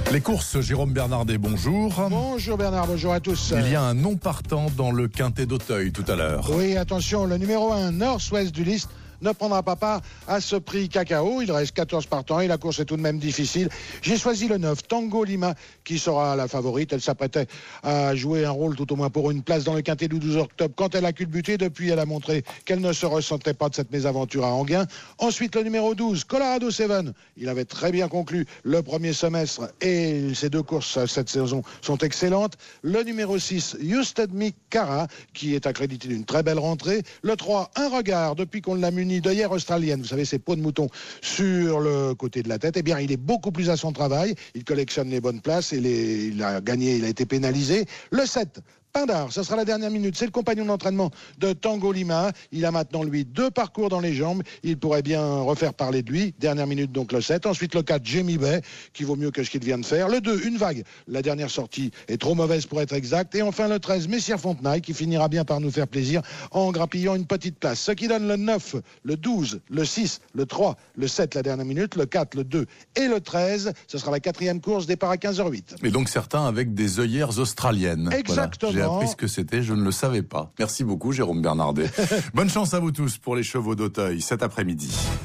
Les courses, Jérôme Bernardet, bonjour. Bonjour Bernard, bonjour à tous. Il y a un non partant dans le quintet d'Auteuil tout à l'heure. Oui, attention, le numéro 1, nord-ouest du liste, ne prendra pas part à ce prix cacao. Il reste 14 partants et la course est tout de même difficile. J'ai choisi le 9, Tango Lima, qui sera la favorite. Elle s'apprêtait à jouer un rôle tout au moins pour une place dans le quintet du 12 octobre quand elle a culbuté. Depuis, elle a montré qu'elle ne se ressentait pas de cette mésaventure à Anguin. Ensuite, le numéro 12, Colorado Seven. Il avait très bien conclu le premier semestre et ces deux courses cette saison sont excellentes. Le numéro 6, Houston Mikara, qui est accrédité d'une très belle rentrée. Le 3, Un Regard, depuis qu'on l'a muni d'œillères australiennes, vous savez, ces peaux de mouton sur le côté de la tête, eh bien, il est beaucoup plus à son travail. Il collectionne les bonnes places et il a gagné, il a été pénalisé. Le 7, Pindar, ça sera la dernière minute. C'est le compagnon d'entraînement de Tango Lima. Il a maintenant, lui, 2 parcours dans les jambes. Il pourrait bien refaire parler de lui. Dernière minute, donc le 7. Ensuite, le 4, Jamie Bay, qui vaut mieux que ce qu'il vient de faire. Le 2, Une Vague. La dernière sortie est trop mauvaise pour être exacte. Et enfin, le 13, Messire Fontenaille, qui finira bien par nous faire plaisir en grappillant une petite place. Ce qui donne le 9, le 12, le 6, le 3, le 7, la dernière minute, le 4, le 2 et le 13. Ce sera la 4e course, départ à 15h08. Et donc certains avec des œillères australiennes. Exactement. Voilà. J'ai appris ce que c'était, je ne le savais pas. Merci beaucoup, Jérôme Bernardet. Bonne chance à vous tous pour les chevaux d'Auteuil cet après-midi.